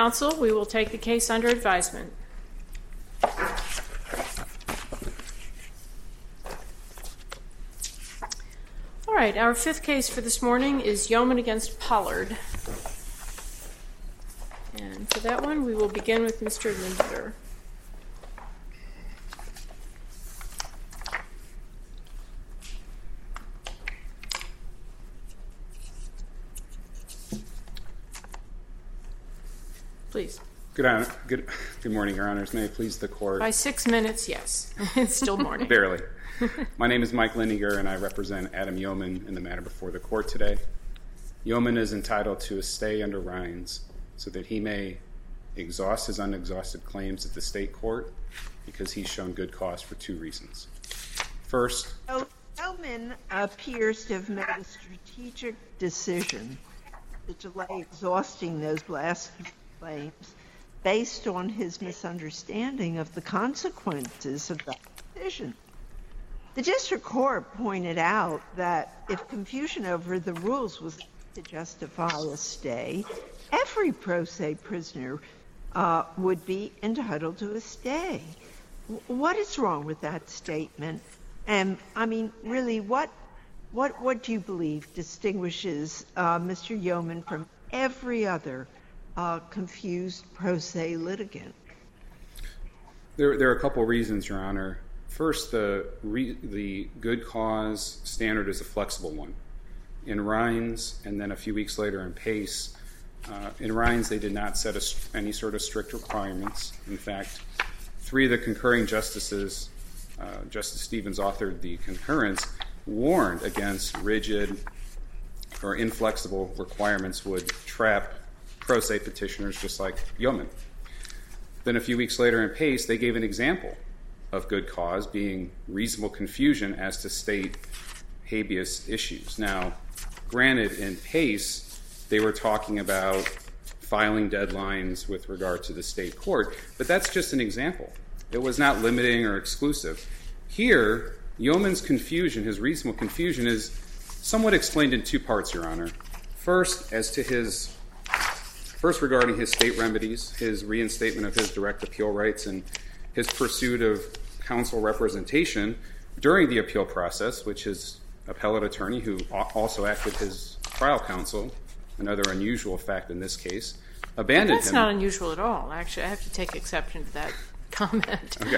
counsel. We will take the case under advisement. All right, our fifth case for this morning is Yeoman against Pollard. And for that one, we will begin with Mr. Lindiger. Please. Good morning, Your Honors. May it please the Court. By 6 minutes, yes. It's still morning. Barely. My name is Mike Lindiger, and I represent Adam Yeoman in the matter before the Court today. Yeoman is entitled to a stay under Rhines so that he may exhaust his unexhausted claims at the state court because he's shown good cause for two reasons. First, Yeoman appears to have made a strategic decision to delay exhausting those last claims based on his misunderstanding of the consequences of that decision. The district court pointed out that if confusion over the rules was to justify a stay, every pro se prisoner would be entitled to a stay. What is wrong with that statement? And I mean, really, what do you believe distinguishes Mr. Yeoman from every other confused pro se litigant? There are a couple reasons, Your Honor. First, the good cause standard is a flexible one. In Rhines, and then a few weeks later in Pace, in Rhines they did not set any sort of strict requirements. In fact, three of the concurring justices, Justice Stevens authored the concurrence, warned against rigid or inflexible requirements would trap pro se petitioners just like Yeoman. Then a few weeks later in Pace, they gave an example of good cause being reasonable confusion as to state habeas issues. Now, granted, in Pace, they were talking about filing deadlines with regard to the state court, but that's just an example. It was not limiting or exclusive. Here, Yeoman's confusion, his reasonable confusion, is somewhat explained in two parts, Your Honor. First, regarding his state remedies, his reinstatement of his direct appeal rights, and his pursuit of counsel representation during the appeal process, which his appellate attorney, who also acted as trial counsel, another unusual fact in this case, abandoned him. That's not unusual at all. Actually, I have to take exception to that comment. Okay.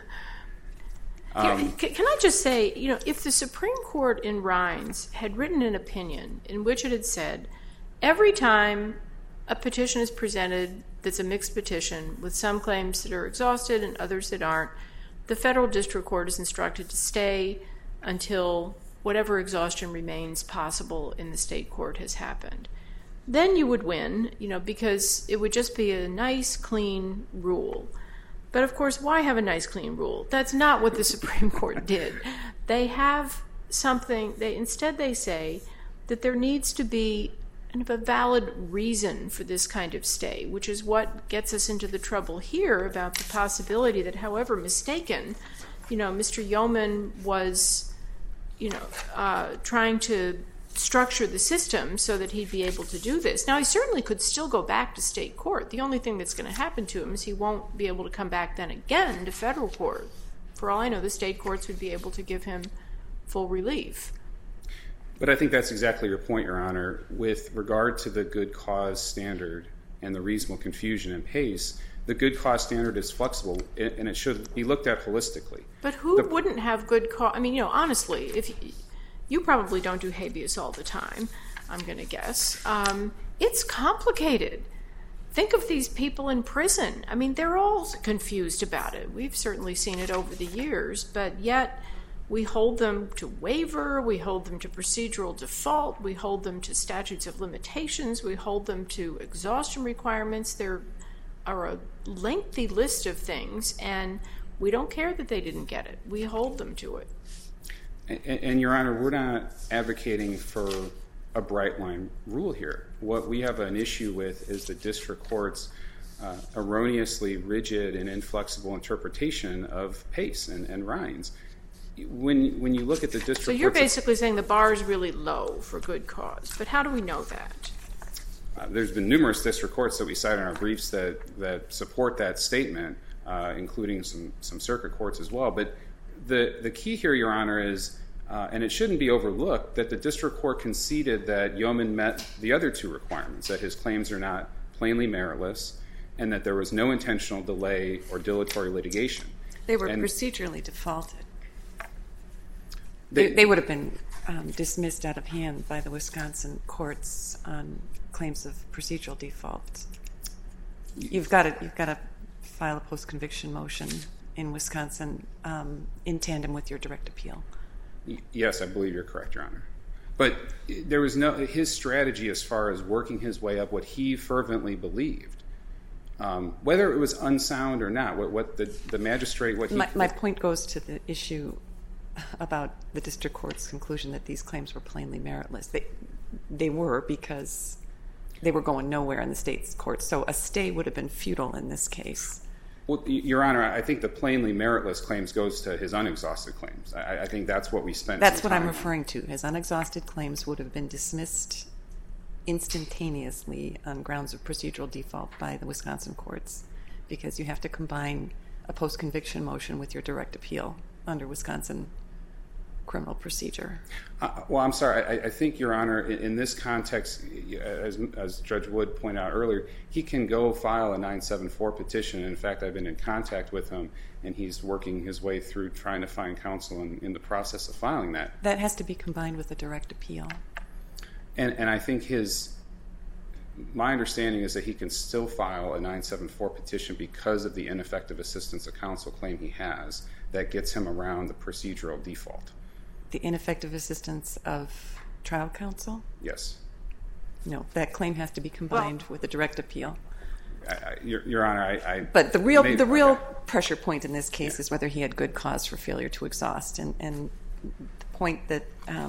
Can I just say, if the Supreme Court in Rhines had written an opinion in which it had said, every time a petition is presented that's a mixed petition with some claims that are exhausted and others that aren't, the federal district court is instructed to stay until whatever exhaustion remains possible in the state court has happened. Then you would win, because it would just be a nice, clean rule. But of course, why have a nice, clean rule? That's not what the Supreme Court did. They have something, instead they say that there needs to be kind of a valid reason for this kind of stay, which is what gets us into the trouble here about the possibility that, however mistaken, Mr. Yeoman was, trying to structure the system so that he'd be able to do this. Now, he certainly could still go back to state court. The only thing that's going to happen to him is he won't be able to come back then again to federal court. For all I know, the state courts would be able to give him full relief. But I think that's exactly your point, Your Honor. With regard to the good cause standard and the reasonable confusion in Pace, the good cause standard is flexible, and it should be looked at holistically. But who wouldn't have good cause? I mean, honestly, if you probably don't do habeas all the time, I'm going to guess. It's complicated. Think of these people in prison. I mean, they're all confused about it. We've certainly seen it over the years, but yet we hold them to waiver, we hold them to procedural default, we hold them to statutes of limitations, we hold them to exhaustion requirements. There are a lengthy list of things, and we don't care that they didn't get it. We hold them to it. And Your Honor, we're not advocating for a bright line rule here. What we have an issue with is the district court's erroneously rigid and inflexible interpretation of Pace and Rhines. When you look at the district court... So you're basically saying the bar is really low for good cause, but how do we know that? There's been numerous district courts that we cite in our briefs that support that statement, including some circuit courts as well. But the key here, Your Honor, is, and it shouldn't be overlooked, that the district court conceded that Yeoman met the other two requirements, that his claims are not plainly meritless, and that there was no intentional delay or dilatory litigation. They were procedurally defaulted. They would have been dismissed out of hand by the Wisconsin courts on claims of procedural default. You've got to file a post-conviction motion in Wisconsin in tandem with your direct appeal. Yes, I believe you're correct, Your Honor. But there was his strategy as far as working his way up, what he fervently believed, whether it was unsound or not, what the magistrate, what he... My point goes to the issue about the district court's conclusion that these claims were plainly meritless. They were, because they were going nowhere in the state's courts. So a stay would have been futile in this case. Well, Your Honor, I think the plainly meritless claims goes to his unexhausted claims. I think that's what we spent. That's what I'm referring to. His unexhausted claims would have been dismissed instantaneously on grounds of procedural default by the Wisconsin courts, because you have to combine a post-conviction motion with your direct appeal under Wisconsin criminal procedure. Well, I'm sorry. I think, Your Honor, in this context, as Judge Wood pointed out earlier, he can go file a 974 petition. In fact, I've been in contact with him, and he's working his way through trying to find counsel in the process of filing that. That has to be combined with a direct appeal. And I think my understanding is that he can still file a 974 petition because of the ineffective assistance of counsel claim he has that gets him around the procedural default. The ineffective assistance of trial counsel? Yes. No, that claim has to be combined with a direct appeal. Your Honor, But the real pressure point in this case is whether he had good cause for failure to exhaust. And the point that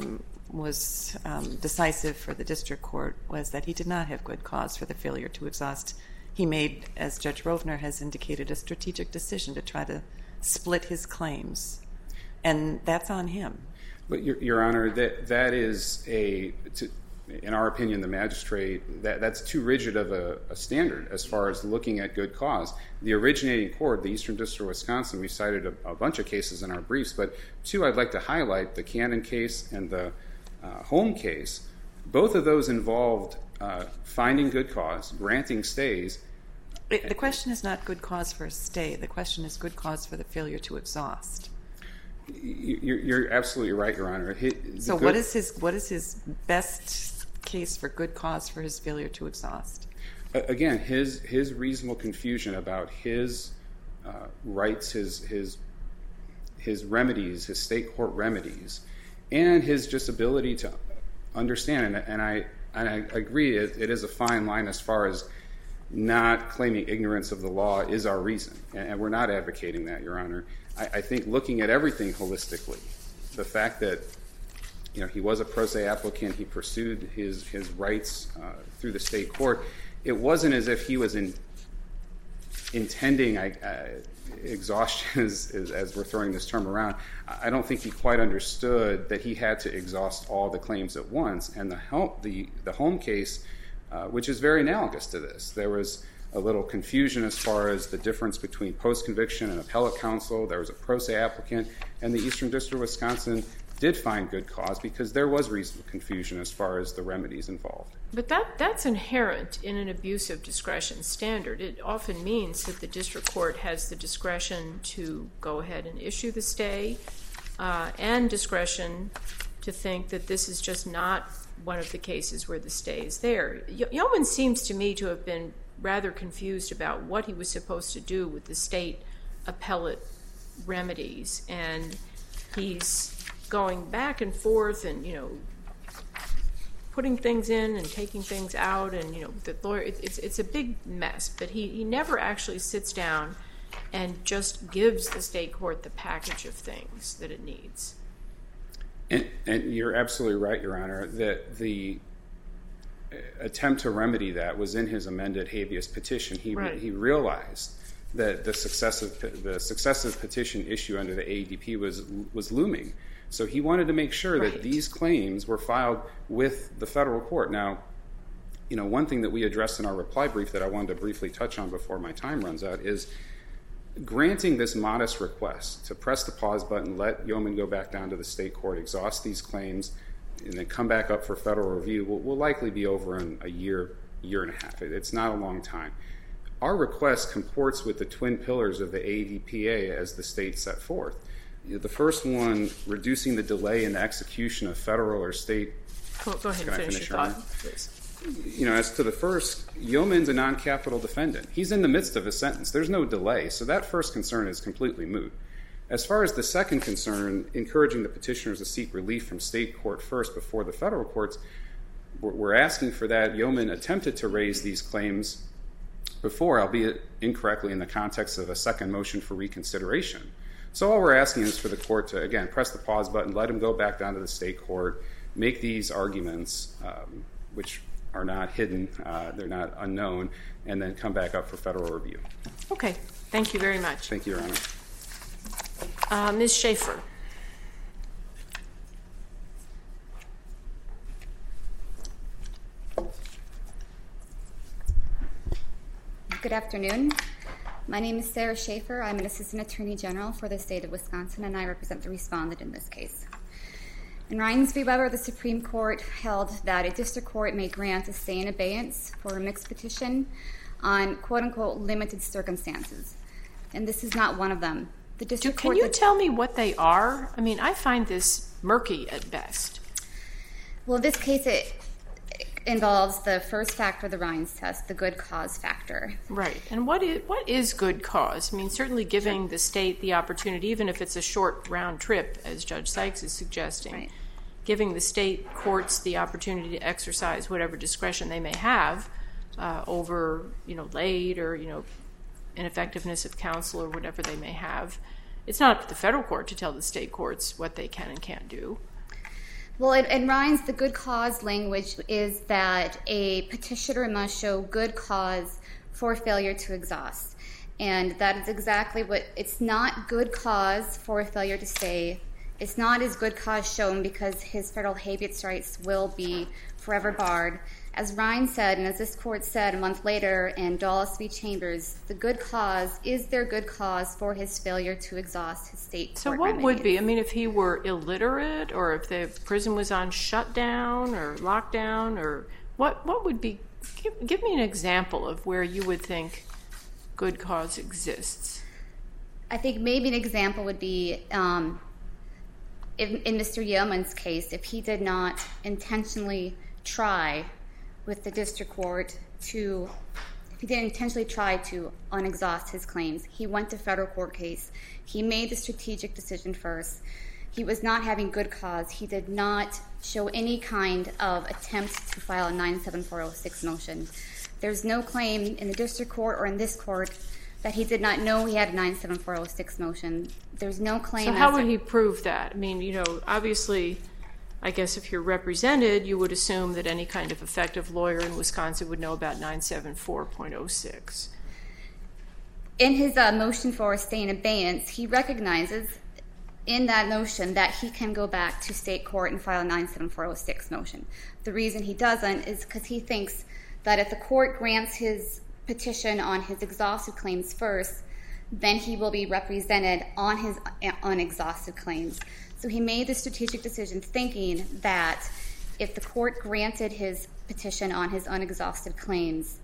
was decisive for the district court was that he did not have good cause for the failure to exhaust. He made, as Judge Rovner has indicated, a strategic decision to try to split his claims. And that's on him. But, Your Honor, that is in our opinion, the magistrate, that's too rigid of a standard as far as looking at good cause. The originating court, the Eastern District of Wisconsin, we cited a bunch of cases in our briefs, but two I'd like to highlight, the Cannon case and the Holm case. Both of those involved finding good cause, granting stays. The question is not good cause for a stay. The question is good cause for the failure to exhaust. You're absolutely right, Your Honor. So what is his best case for good cause for his failure to exhaust? Again, his reasonable confusion about his rights, his remedies, his state court remedies, and his just ability to understand. And I agree, it is a fine line as far as not claiming ignorance of the law is our reason, and we're not advocating that, Your Honor. I think looking at everything holistically, the fact that he was a pro se applicant, he pursued his rights through the state court, it wasn't as if he was intending exhaustion, as we're throwing this term around. I don't think he quite understood that he had to exhaust all the claims at once. And the Holm case, which is very analogous to this, there was a little confusion as far as the difference between post-conviction and appellate counsel. There was a pro se applicant, and the Eastern District of Wisconsin did find good cause because there was reasonable confusion as far as the remedies involved. But that's inherent in an abuse of discretion standard. It often means that the district court has the discretion to go ahead and issue the stay and discretion to think that this is just not one of the cases where the stay is there. Yeoman seems to me to have been rather confused about what he was supposed to do with the state appellate remedies, and he's going back and forth and putting things in and taking things out, and the lawyer, it's a big mess, but he never actually sits down and just gives the state court the package of things that it needs. And you're absolutely right, Your Honor, that the attempt to remedy that was in his amended habeas petition. He realized that the successive petition issue under the AEDP was looming. So he wanted to make sure that these claims were filed with the federal court. Now, one thing that we addressed in our reply brief that I wanted to briefly touch on before my time runs out is granting this modest request to press the pause button, let Yeoman go back down to the state court, exhaust these claims, and then come back up for federal review will likely be over in a year and a half. It's not a long time. Our request comports with the twin pillars of the AEDPA as the state set forth. The first one, reducing the delay in the execution of federal or state. Go ahead and finish your thought, please. As to the first, Yeoman's a non-capital defendant. He's in the midst of a sentence. There's no delay, so that first concern is completely moot. As far as the second concern, encouraging the petitioners to seek relief from state court first before the federal courts, we're asking for that. Yeoman attempted to raise these claims before, albeit incorrectly in the context of a second motion for reconsideration. So all we're asking is for the court to, again, press the pause button, let him go back down to the state court, make these arguments, which are not hidden, they're not unknown, and then come back up for federal review. Okay. Thank you very much. Thank you, Your Honor. Ms. Schaefer. Good afternoon. My name is Sarah Schaefer. I'm an Assistant Attorney General for the state of Wisconsin, and I represent the respondent in this case. In Rines v. Weber, the Supreme Court held that a district court may grant a stay in abeyance for a mixed petition on quote-unquote limited circumstances, and this is not one of them. The district Can you tell me what they are? I mean, I find this murky at best. Well, in this case, it involves the first factor of the Rines test, the good cause factor. Right. And what is good cause? I mean, certainly giving the state the opportunity, even if it's a short round trip, as Judge Sykes is suggesting, Right. giving the state courts the opportunity to exercise whatever discretion they may have over, late or, ineffectiveness of counsel or whatever they may have. It's not up to the federal court to tell the state courts what they can and can't do. Well, in Rines, the good cause language is that a petitioner must show good cause for failure to exhaust. And that is exactly what, it's not good cause for a failure to stay. It's not his good cause shown because his federal habeas rights will be forever barred. As Rines said, and as this court said a month later in Dulles v. Chambers, the good cause is their good cause for his failure to exhaust his state court So what remedies. would be, I mean, if he were illiterate or if the prison was on shutdown or lockdown, or what would be, give me an example of where you would think good cause exists. I think maybe an example would be in Mr. Yeoman's case, if he did not intentionally try with the district court if he didn't intentionally try to unexhaust his claims. He went to federal court case. He made the strategic decision first. He was not having good cause. He did not show any kind of attempt to file a 97406 motion. There's no claim in the district court or in this court that he did not know he had a 97406 motion. There's no claim. So how would he prove that? I mean, obviously, I guess if you're represented, you would assume that any kind of effective lawyer in Wisconsin would know about 974.06. In his motion for a stay in abeyance, he recognizes in that motion that he can go back to state court and file a 97406 motion. The reason he doesn't is because he thinks that if the court grants his petition on his exhausted claims first, then he will be represented on his unexhausted claims. So he made the strategic decision thinking that if the court granted his petition on his on his exhausted claims,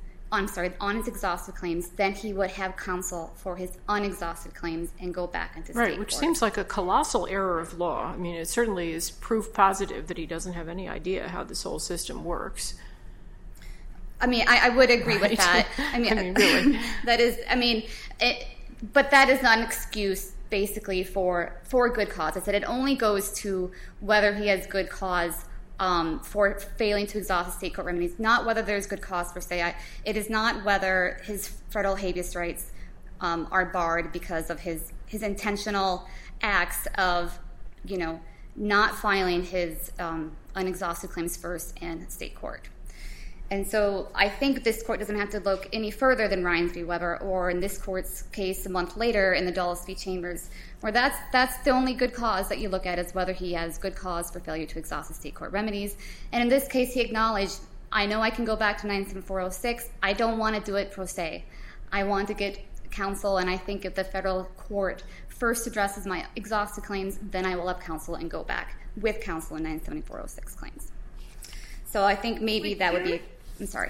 then he would have counsel for his unexhausted claims and go back into state court. Right, which seems like a colossal error of law. I mean, it certainly is proof positive that he doesn't have any idea how this whole system works. I mean, I would agree with that. I mean really. That is, but that is not an excuse basically for good cause. I said it only goes to whether he has good cause for failing to exhaust the state court remedies, not whether there's good cause per se. It is not whether his federal habeas rights are barred because of his intentional acts of, not filing his unexhausted claims first in state court. And so I think this court doesn't have to look any further than Rines v. Weber, or in this court's case a month later in the Dulles v. Chambers, where that's the only good cause that you look at is whether he has good cause for failure to exhaust the state court remedies. And in this case, he acknowledged I know I can go back to 97406. I don't want to do it pro se. I want to get counsel, and I think if the federal court first addresses my exhausted claims, then I will have counsel and go back with counsel in 97406 claims. So I think maybe that would be, I'm sorry.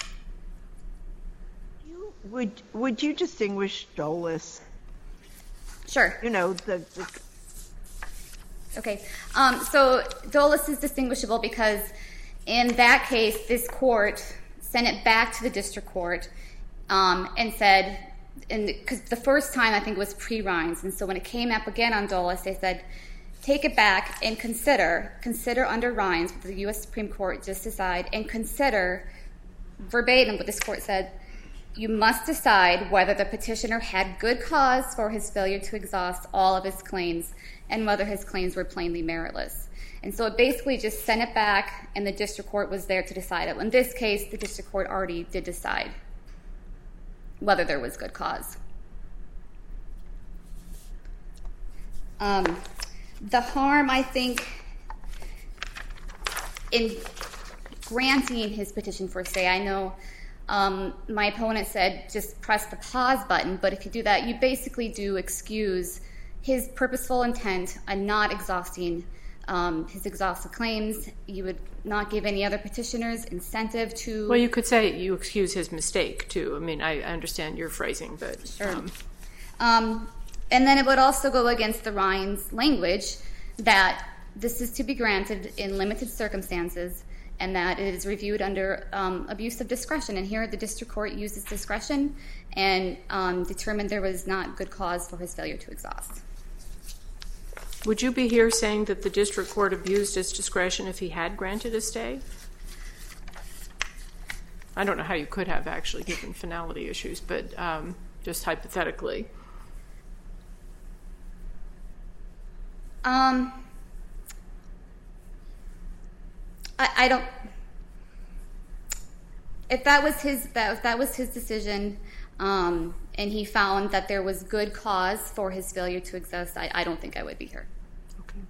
Would you distinguish Dulles? Sure. You know, Okay. So Dulles is distinguishable because in that case, this court sent it back to the district court and said, because the first time I think it was pre-Rines, and so when it came up again on Dulles, they said, take it back and consider under Rines, what the U.S. Supreme Court just decided, and consider verbatim what this court said. You must decide whether the petitioner had good cause for his failure to exhaust all of his claims and whether his claims were plainly meritless. And so it basically just sent it back, and the district court was there to decide it. In this case, the district court already did decide whether there was good cause. The harm, I think, in granting his petition for stay, I know my opponent said just press the pause button, but if you do that, you basically do excuse his purposeful intent on not exhausting his exhausted claims. You would not give any other petitioners incentive to... Well, you could say you excuse his mistake, too. I mean, I understand your phrasing, but... Sure. And then it would also go against the Rines language that this is to be granted in limited circumstances and that it is reviewed under abuse of discretion. And here the district court used its discretion and determined there was not good cause for his failure to exhaust. Would you be here saying that the district court abused its discretion if he had granted a stay? I don't know how you could have actually given finality issues, but just hypothetically. I don't. If that was his decision, and he found that there was good cause for his failure to exhaust, I don't think I would be here. Okay.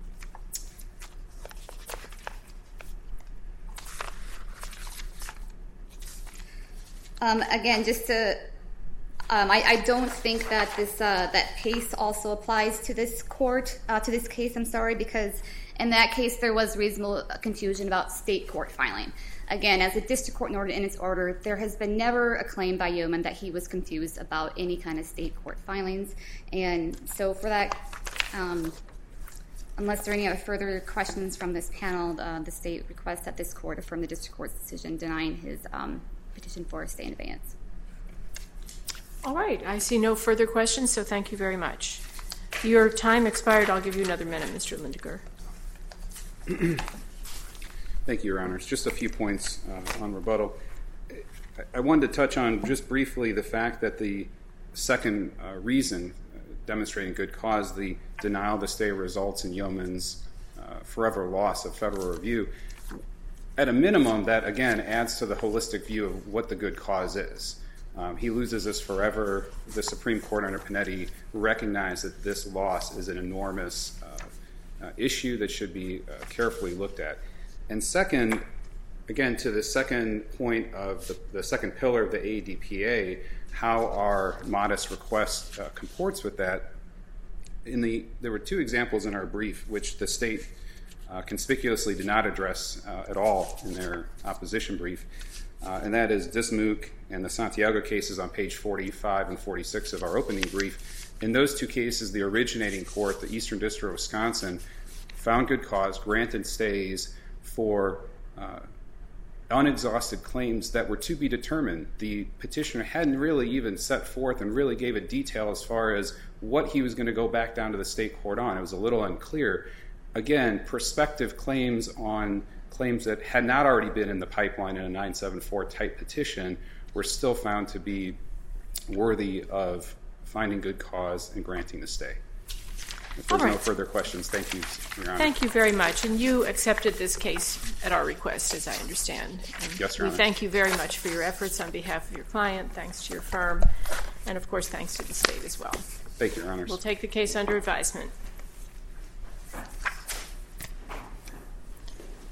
Again, just to. I don't think that that Pace also applies to this to this case. I'm sorry, because in that case there was reasonable confusion about state court filing. Again, as a district court noted in its order, there has been never a claim by Yeoman that he was confused about any kind of state court filings, and so for that, unless there are any other further questions from this panel, the state requests that this court affirm the district court's decision denying his petition for a stay in abeyance. All right. I see no further questions, so thank you very much. Your time expired. I'll give you another minute, Mr. Lindecker. Thank you, Your Honors. Just a few points on rebuttal. I wanted to touch on just briefly the fact that the second reason demonstrating good cause, the denial of the stay, results in Yeoman's forever loss of federal review. At a minimum, that, again, adds to the holistic view of what the good cause is. He loses this forever. The Supreme Court under Panetti recognized that this loss is an enormous issue that should be carefully looked at. And second, again, to the second point of the second pillar of the AEDPA, how our modest request comports with that. There were two examples in our brief which the state conspicuously did not address at all in their opposition brief, and that is Dismuke and the Santiago cases on page 45 and 46 of our opening brief. In those two cases, the originating court, the Eastern District of Wisconsin, found good cause, granted stays for unexhausted claims that were to be determined. The petitioner hadn't really even set forth and really gave a detail as far as what he was going to go back down to the state court on. It was a little unclear. Again, prospective claims on claims that had not already been in the pipeline in a 974 type petition were still found to be worthy of finding good cause and granting the stay. If there's no further questions, thank you, Your Honor. Thank you very much. And you accepted this case at our request, as I understand. And yes, Your Honor. We thank you very much for your efforts on behalf of your client. Thanks to your firm. And, of course, thanks to the state as well. Thank you, Your Honors. We'll take the case under advisement.